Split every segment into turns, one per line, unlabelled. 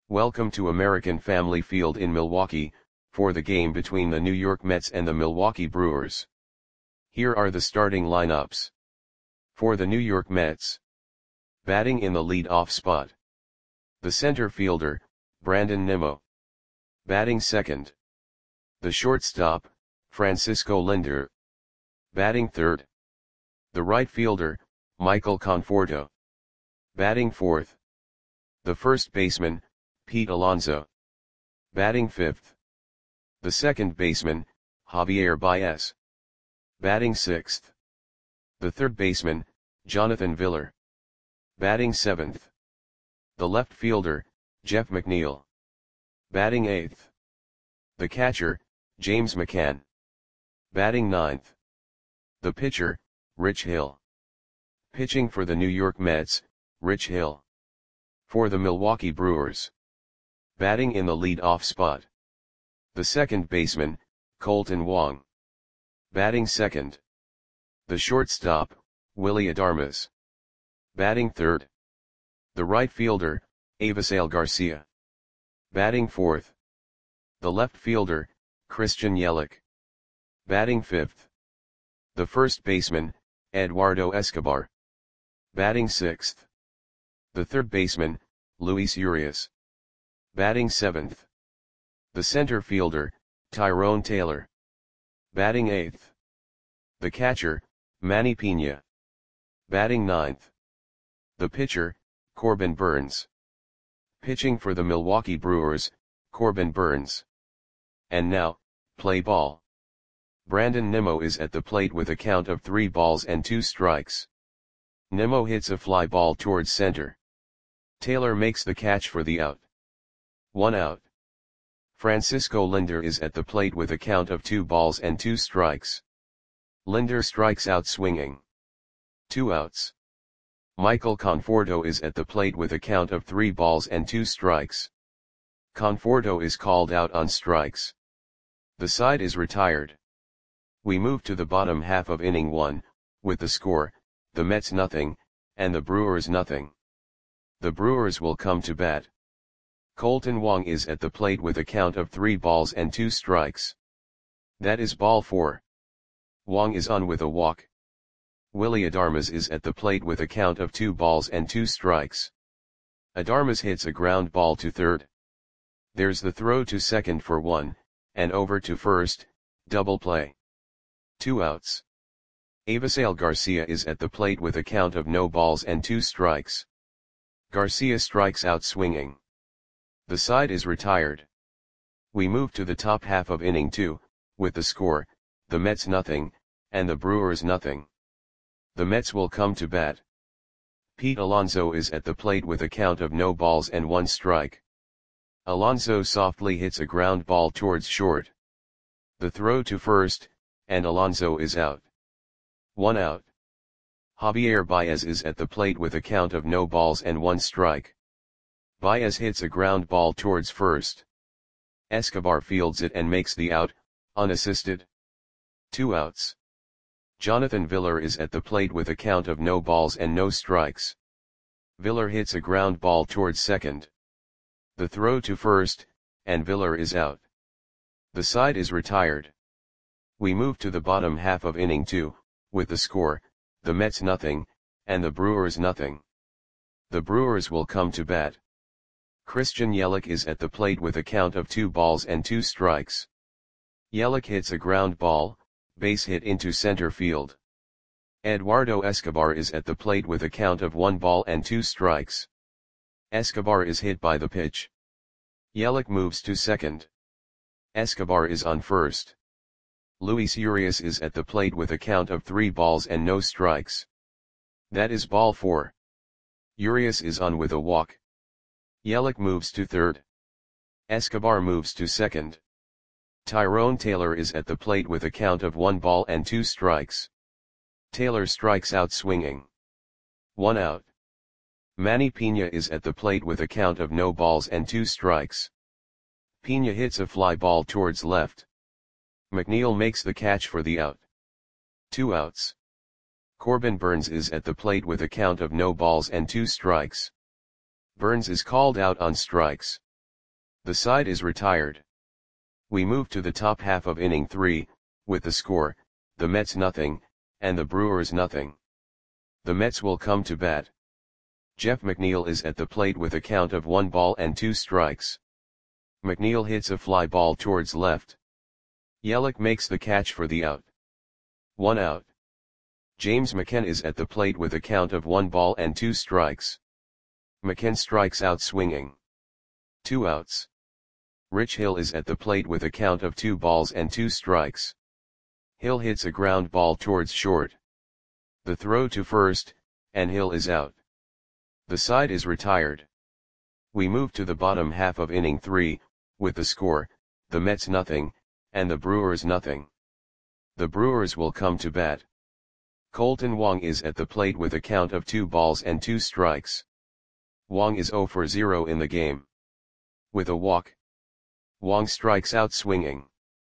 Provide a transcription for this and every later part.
Welcome to American Family Field in Milwaukee, for the game between the New York Mets and the Milwaukee Brewers. Here are the starting lineups. For the New York Mets. Batting in the lead-off spot. The center fielder, Brandon Nimmo. Batting second. The shortstop, Francisco Lindor. Batting third. The right fielder, Michael Conforto. Batting fourth. The first baseman, Pete Alonso. Batting fifth. The second baseman, Javier Baez. Batting sixth. The third baseman, Jonathan Villar. Batting seventh. The left fielder, Jeff McNeil. Batting eighth. The catcher, James McCann. Batting ninth. The pitcher, Rich Hill. Pitching for the New York Mets, Rich Hill. For the Milwaukee Brewers. Batting in the lead-off spot. The second baseman, Kolten Wong. Batting second. The shortstop, Willy Adames. Batting third. The right fielder, Avisail Garcia. Batting fourth. The left fielder, Christian Yelich. Batting fifth. The first baseman, Eduardo Escobar. Batting sixth. The third baseman, Luis Urias. Batting seventh. The center fielder, Tyrone Taylor. Batting eighth. The catcher, Manny Piña. Batting ninth. The pitcher, Corbin Burnes. Pitching for the Milwaukee Brewers, Corbin Burnes. And now, play ball. Brandon Nimmo is at the plate with a count of 3 balls and 2 strikes. Nimmo hits a fly ball towards center. Taylor makes the catch for the out. 1 out. Francisco Lindor is at the plate with a count of 2 balls and 2 strikes. Lindor strikes out swinging. 2 outs. Michael Conforto is at the plate with a count of 3 balls and 2 strikes. Conforto is called out on strikes. The side is retired. We move to the bottom half of inning 1, with the score, the Mets nothing, and the Brewers nothing. The Brewers will come to bat. Kolten Wong is at the plate with a count of 3 balls and 2 strikes. That is ball 4. Wong is on with a walk. Willy Adames is at the plate with a count of 2 balls and 2 strikes. Adames hits a ground ball to third. There's the throw to second for 1, and over to first, double play. 2 outs. Avisail Garcia is at the plate with a count of no balls and 2 strikes. Garcia strikes out swinging. The side is retired. We move to the top half of inning 2, with the score, the Mets nothing, and the Brewers nothing. The Mets will come to bat. Pete Alonso is at the plate with a count of no balls and 1 strike. Alonso softly hits a ground ball towards short. The throw to first, and Alonso is out. 1 out. Javier Baez is at the plate with a count of no balls and 1 strike. Baez hits a ground ball towards first. Escobar fields it and makes the out, unassisted. 2 outs. Jonathan Villar is at the plate with a count of no balls and no strikes. Villar hits a ground ball towards second. The throw to first, and Villar is out. The side is retired. We move to the bottom half of inning 2, with the score, the Mets nothing, and the Brewers nothing. The Brewers will come to bat. Christian Yelich is at the plate with a count of 2 balls and 2 strikes. Yelich hits a ground ball, base hit into center field. Eduardo Escobar is at the plate with a count of 1 ball and 2 strikes. Escobar is hit by the pitch. Yelich moves to second. Escobar is on first. Luis Urias is at the plate with a count of 3 balls and no strikes. That is ball 4. Urias is on with a walk. Yelich moves to third. Escobar moves to second. Tyrone Taylor is at the plate with a count of 1 ball and 2 strikes. Taylor strikes out swinging. 1 out. Manny Piña is at the plate with a count of no balls and 2 strikes. Piña hits a fly ball towards left. McNeil makes the catch for the out. 2 outs. Corbin Burnes is at the plate with a count of no balls and 2 strikes. Burnes is called out on strikes. The side is retired. We move to the top half of inning 3, with the score, the Mets nothing, and the Brewers nothing. The Mets will come to bat. Jeff McNeil is at the plate with a count of 1 ball and 2 strikes. McNeil hits a fly ball towards left. Yelich makes the catch for the out. 1 out. James McCann is at the plate with a count of 1 ball and 2 strikes. McCann strikes out swinging. 2 outs. Rich Hill is at the plate with a count of 2 balls and 2 strikes. Hill hits a ground ball towards short. The throw to first, and Hill is out. The side is retired. We move to the bottom half of inning 3, with the score, the Mets nothing, and the Brewers nothing. The Brewers will come to bat. Colton Wong is at the plate with a count of 2 balls and 2 strikes. Wong is 0 for 0 in the game. With a walk, Wong strikes out swinging.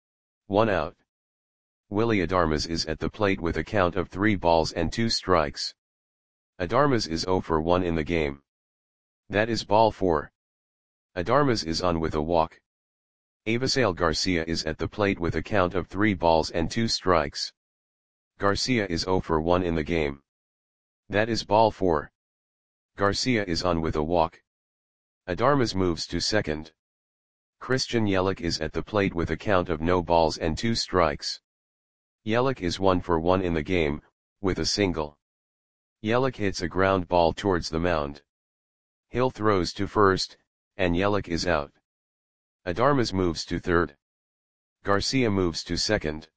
1 out. Willy Adames is at the plate with a count of 3 balls and 2 strikes. Adames is 0 for 1 in the game. That is ball 4. Adames is on with a walk. Avisail Garcia is at the plate with a count of 3 balls and 2 strikes. Garcia is 0 for 1 in the game. That is ball 4. Garcia is on with a walk. Adames moves to second. Christian Yelich is at the plate with a count of no balls and 2 strikes. Yelich is 1 for 1 in the game, with a single. Yelich hits a ground ball towards the mound. Hill throws to first, and Yelich is out. Adames moves to third. Garcia moves to second.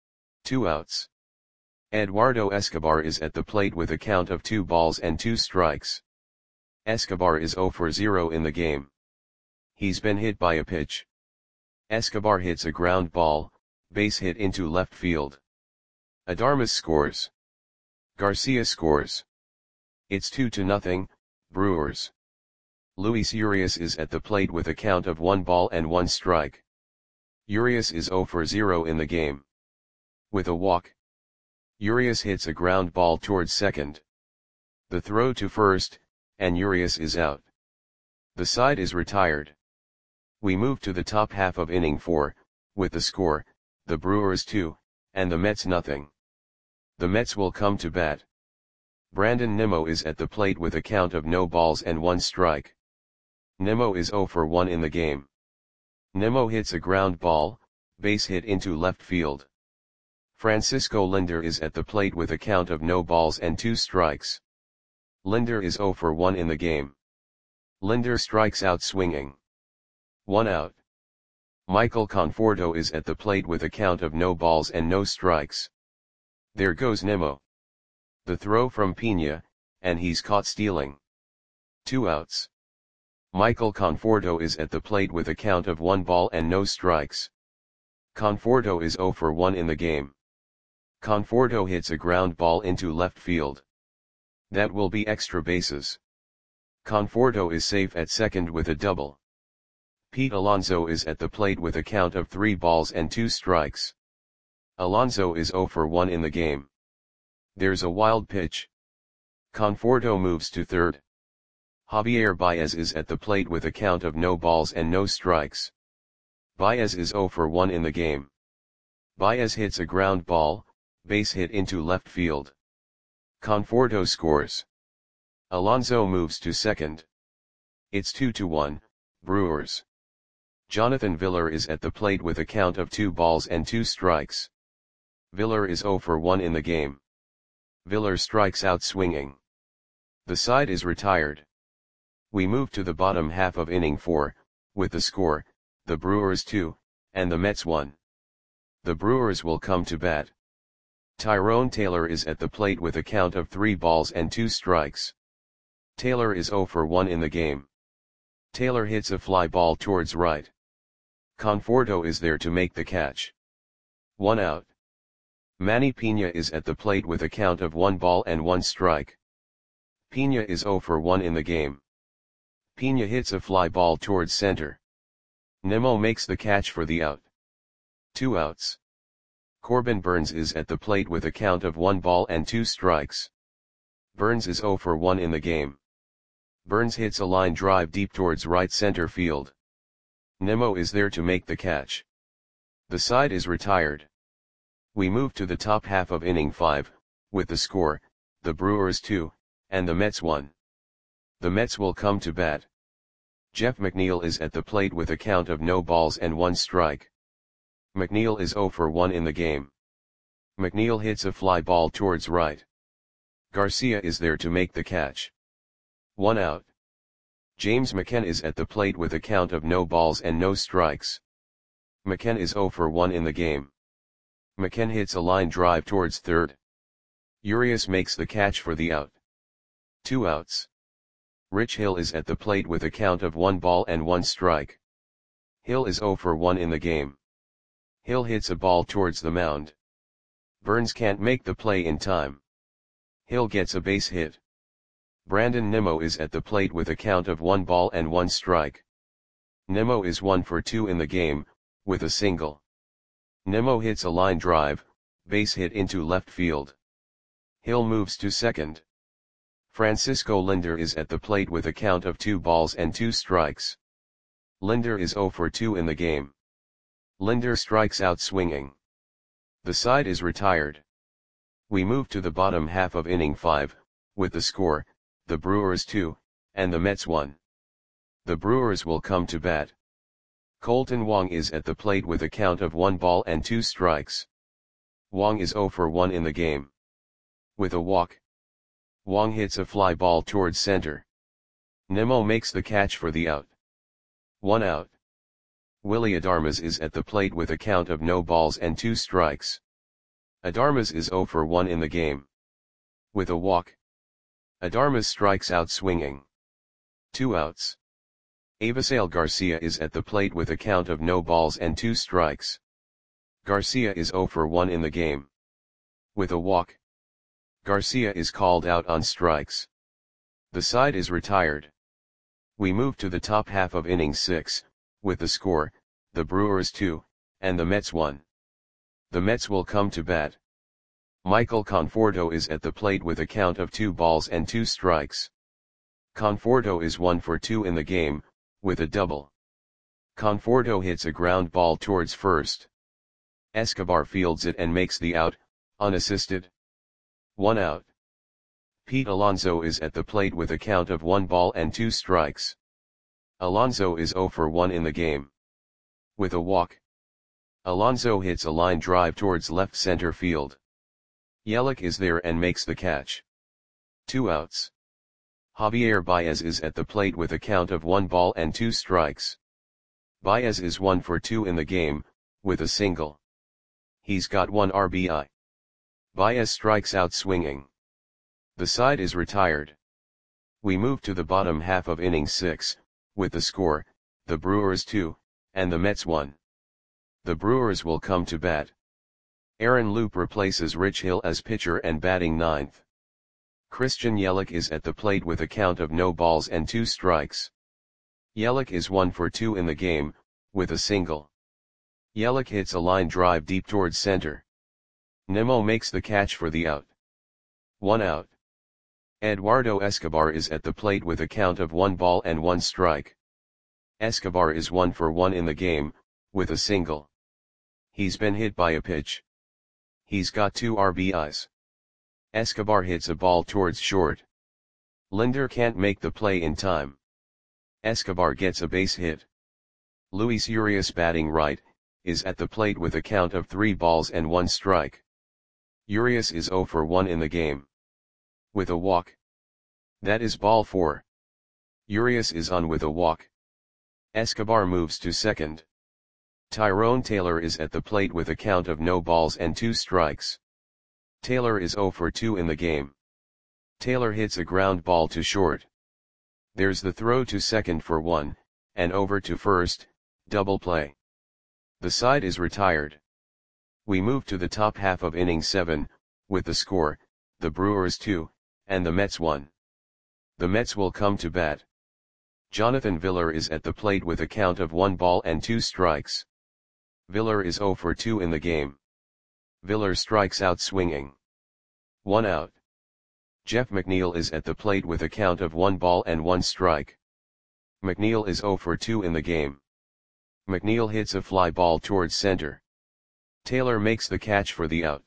2 outs. Eduardo Escobar is at the plate with a count of 2 balls and 2 strikes. Escobar is 0 for 0 in the game. He's been hit by a pitch. Escobar hits a ground ball, base hit into left field. Adames scores. Garcia scores. It's 2-0, Brewers. Luis Urias is at the plate with a count of 1 ball and 1 strike. Urias is 0 for 0 in the game. With a walk, Urias hits a ground ball towards second. The throw to first, and Urias is out. The side is retired. We move to the top half of inning 4, with the score, the Brewers 2, and the Mets nothing. The Mets will come to bat. Brandon Nimmo is at the plate with a count of no balls and 1 strike. Nimmo is 0 for 1 in the game. Nimmo hits a ground ball, base hit into left field. Francisco Lindor is at the plate with a count of no balls and 2 strikes. Lindor is 0 for 1 in the game. Lindor strikes out swinging. 1 out. Michael Conforto is at the plate with a count of no balls and no strikes. There goes Nimmo. The throw from Pena, and he's caught stealing. 2 outs. Michael Conforto is at the plate with a count of 1 ball and no strikes. Conforto is 0 for 1 in the game. Conforto hits a ground ball into left field. That will be extra bases. Conforto is safe at second with a double. Pete Alonso is at the plate with a count of 3 balls and 2 strikes. Alonso is 0 for 1 in the game. There's a wild pitch. Conforto moves to third. Javier Baez is at the plate with a count of no balls and no strikes. Baez is 0 for 1 in the game. Baez hits a ground ball, base hit into left field. Conforto scores. Alonso moves to second. It's 2-1, Brewers. Jonathan Villar is at the plate with a count of 2 balls and 2 strikes. Villar is 0 for 1 in the game. Villar strikes out swinging. The side is retired. We move to the bottom half of inning 4, with the score, the Brewers 2, and the Mets 1. The Brewers will come to bat. Tyrone Taylor is at the plate with a count of 3 balls and 2 strikes. Taylor is 0 for 1 in the game. Taylor hits a fly ball towards right. Conforto is there to make the catch. 1 out. Manny Pena is at the plate with a count of 1 ball and 1 strike. Pena is 0 for 1 in the game. Pena hits a fly ball towards center. Nimmo makes the catch for the out. 2 outs. Corbin Burnes is at the plate with a count of 1 ball and 2 strikes. Burnes is 0 for 1 in the game. Burnes hits a line drive deep towards right center field. Nimmo is there to make the catch. The side is retired. We move to the top half of inning 5, with the score, the Brewers 2, and the Mets 1. The Mets will come to bat. Jeff McNeil is at the plate with a count of no balls and 1 strike. McNeil is 0 for 1 in the game. McNeil hits a fly ball towards right. Garcia is there to make the catch. 1 out. James McCann is at the plate with a count of no balls and no strikes. McCann is 0 for 1 in the game. McCann hits a line drive towards third. Urias makes the catch for the out. 2 outs. Rich Hill is at the plate with a count of 1 ball and 1 strike. Hill is 0 for 1 in the game. Hill hits a ball towards the mound. Burns can't make the play in time. Hill gets a base hit. Brandon Nimmo is at the plate with a count of 1 ball and 1 strike. Nimmo is 1 for 2 in the game, with a single. Nimmo hits a line drive, base hit into left field. Hill moves to second. Francisco Lindor is at the plate with a count of 2 balls and 2 strikes. Lindor is 0 for 2 in the game. Lindor strikes out swinging. The side is retired. We move to the bottom half of inning 5, with the score, the Brewers 2, and the Mets 1. The Brewers will come to bat. Colton Wong is at the plate with a count of 1 ball and 2 strikes. Wong is 0 for 1 in the game. With a walk, Wong hits a fly ball towards center. Nimmo makes the catch for the out. 1 out. Willy Adames is at the plate with a count of no balls and 2 strikes. Adames is 0 for 1 in the game. With a walk, Adames strikes out swinging. 2 outs. Avisail Garcia is at the plate with a count of no balls and 2 strikes. Garcia is 0 for 1 in the game. With a walk, Garcia is called out on strikes. The side is retired. We move to the top half of inning 6, with the score, the Brewers 2, and the Mets 1. The Mets will come to bat. Michael Conforto is at the plate with a count of 2 balls and 2 strikes. Conforto is 1 for 2 in the game, with a double. Conforto hits a ground ball towards first. Escobar fields it and makes the out, unassisted. 1 out. Pete Alonso is at the plate with a count of 1 ball and 2 strikes. Alonso is 0 for 1 in the game. With a walk, Alonso hits a line drive towards left center field. Yelich is there and makes the catch. 2 outs. Javier Baez is at the plate with a count of 1 ball and 2 strikes. Baez is 1 for 2 in the game, with a single. He's got 1 RBI. Baez strikes out swinging. The side is retired. We move to the bottom half of inning 6, with the score, the Brewers 2, and the Mets 1. The Brewers will come to bat. Aaron Loup replaces Rich Hill as pitcher and batting 9th. Christian Yelich is at the plate with a count of no balls and 2 strikes. Yelich is 1 for 2 in the game, with a single. Yelich hits a line drive deep towards center. Nimmo makes the catch for the out. 1 out. Eduardo Escobar is at the plate with a count of 1 ball and 1 strike. Escobar is 1 for 1 in the game, with a single. He's been hit by a pitch. He's got 2 RBIs. Escobar hits a ball towards short. Lindor can't make the play in time. Escobar gets a base hit. Luis Urias, batting right, is at the plate with a count of 3 balls and 1 strike. Urias is 0 for 1 in the game. With a walk. That is ball 4. Urias is on with a walk. Escobar moves to second. Tyrone Taylor is at the plate with a count of no balls and 2 strikes. Taylor is 0 for 2 in the game. Taylor hits a ground ball to short. There's the throw to second for 1, and over to first, double play. The side is retired. We move to the top half of inning 7, with the score, the Brewers 2, and the Mets 1. The Mets will come to bat. Jonathan Villar is at the plate with a count of 1 ball and 2 strikes. Villar is 0 for 2 in the game. Villar strikes out swinging. 1 out. Jeff McNeil is at the plate with a count of 1 ball and 1 strike. McNeil is 0 for 2 in the game. McNeil hits a fly ball towards center. Taylor makes the catch for the out.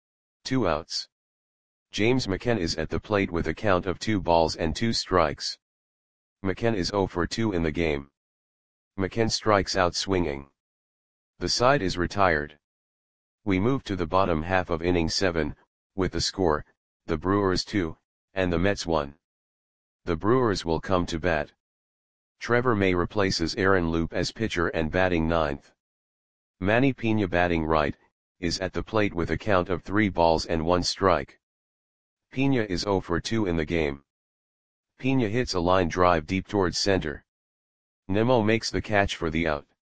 2 outs. James McCann is at the plate with a count of 2 balls and 2 strikes. McCann is 0 for 2 in the game. McCann strikes out swinging. The side is retired. We move to the bottom half of inning 7, with the score, the Brewers 2, and the Mets 1. The Brewers will come to bat. Trevor May replaces Aaron Loup as pitcher and batting ninth. Manny Piña, batting right, is at the plate with a count of 3 balls and 1 strike. Piña is 0 for 2 in the game. Piña hits a line drive deep towards center. Nimmo makes the catch for the out.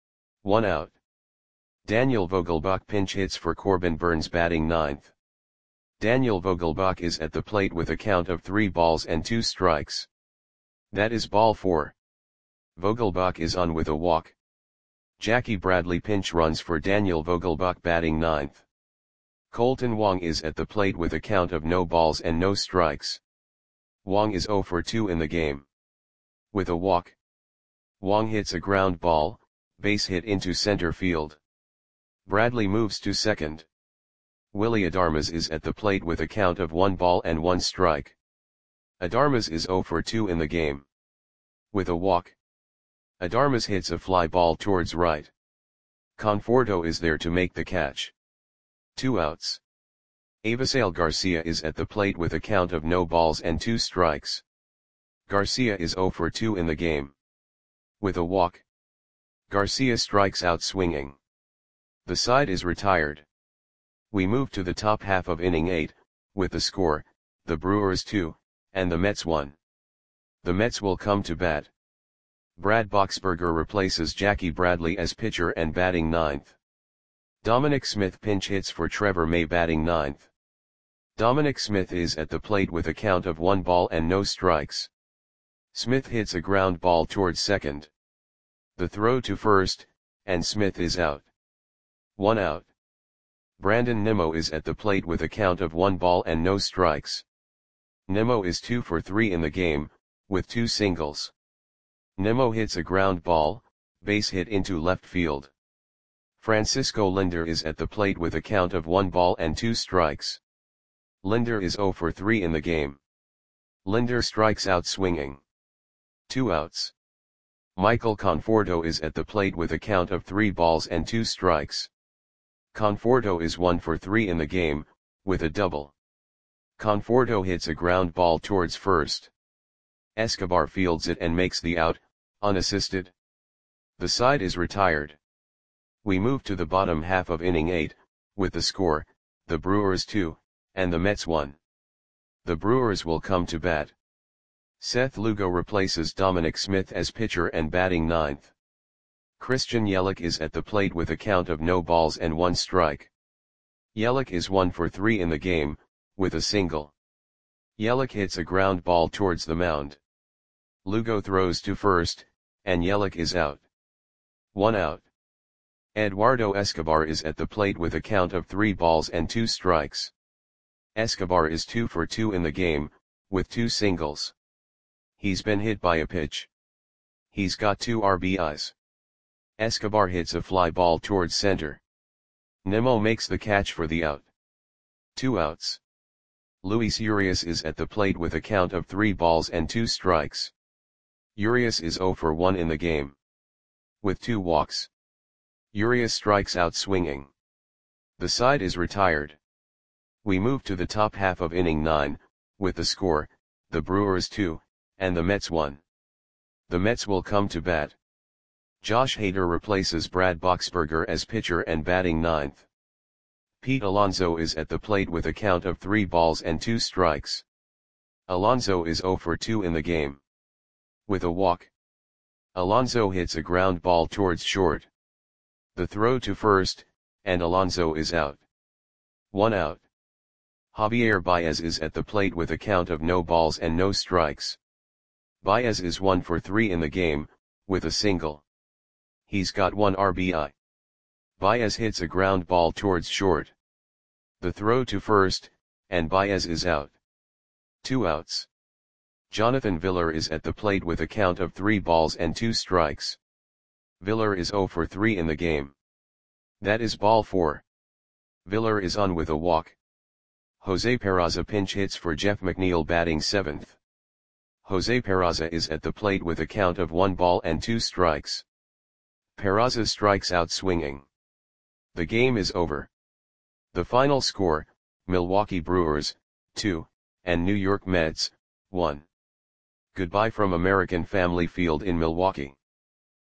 1 out. Daniel Vogelbach pinch hits for Corbin Burns, batting ninth. Daniel Vogelbach is at the plate with a count of 3 balls and 2 strikes. That is ball 4. Vogelbach is on with a walk. Jackie Bradley pinch runs for Daniel Vogelbach, batting ninth. Colton Wong is at the plate with a count of no balls and no strikes. Wong is 0 for 2 in the game. With a walk, Wong hits a ground ball, base hit into center field. Bradley moves to second. Willy Adames is at the plate with a count of 1 ball and 1 strike. Adames is 0 for 2 in the game. With a walk, Adames hits a fly ball towards right. Conforto is there to make the catch. 2 outs. Avisail Garcia is at the plate with a count of no balls and 2 strikes. Garcia is 0 for 2 in the game. With a walk, Garcia strikes out swinging. The side is retired. We move to the top half of inning 8, with the score, the Brewers 2, and the Mets 1. The Mets will come to bat. Brad Boxberger replaces Jackie Bradley as pitcher and batting ninth. Dominic Smith pinch hits for Trevor May, batting ninth. Dominic Smith is at the plate with a count of 1 ball and no strikes. Smith hits a ground ball towards second. The throw to first, and Smith is out. 1 out. Brandon Nimmo is at the plate with a count of 1 ball and no strikes. Nimmo is 2 for 3 in the game, with 2 singles. Nimmo hits a ground ball, base hit into left field. Francisco Lindor is at the plate with a count of 1 ball and 2 strikes. Lindor is 0 for 3 in the game. Lindor strikes out swinging. 2 outs. Michael Conforto is at the plate with a count of 3 balls and 2 strikes. Conforto is 1 for 3 in the game, with a double. Conforto hits a ground ball towards first. Escobar fields it and makes the out, unassisted. The side is retired. We move to the bottom half of inning 8, with the score, the Brewers 2, and the Mets 1. The Brewers will come to bat. Seth Lugo replaces Dominic Smith as pitcher and batting ninth. Christian Yelich is at the plate with a count of no balls and 1 strike. Yelich is 1 for 3 in the game, with a single. Yelich hits a ground ball towards the mound. Lugo throws to first, and Yelich is out. 1 out. Eduardo Escobar is at the plate with a count of 3 balls and 2 strikes. Escobar is 2 for 2 in the game, with 2 singles. He's been hit by a pitch. He's got 2 RBIs. Escobar hits a fly ball towards center. Nimmo makes the catch for the out. 2 outs. Luis Urias is at the plate with a count of 3 balls and 2 strikes. Urias is 0 for 1 in the game. With 2 walks, Urias strikes out swinging. The side is retired. We move to the top half of inning 9, with the score, the Brewers 2, and the Mets 1. The Mets will come to bat. Josh Hader replaces Brad Boxberger as pitcher and batting ninth. Pete Alonso is at the plate with a count of 3 balls and 2 strikes. Alonso is 0 for 2 in the game. With a walk, Alonso hits a ground ball towards short. The throw to first, and Alonso is out. 1 out. Javier Baez is at the plate with a count of no balls and no strikes. Baez is 1 for 3 in the game, with a single. He's got 1 RBI. Baez hits a ground ball towards short. The throw to first, and Baez is out. 2 outs. Jonathan Villar is at the plate with a count of 3 balls and 2 strikes. Villar is 0 for 3 in the game. That is ball 4. Villar is on with a walk. Jose Peraza pinch hits for Jeff McNeil batting 7th. Jose Peraza is at the plate with a count of 1 ball and 2 strikes. Peraza strikes out swinging. The game is over. The final score, Milwaukee Brewers, 2, and New York Mets, 1. Goodbye from American Family Field in Milwaukee.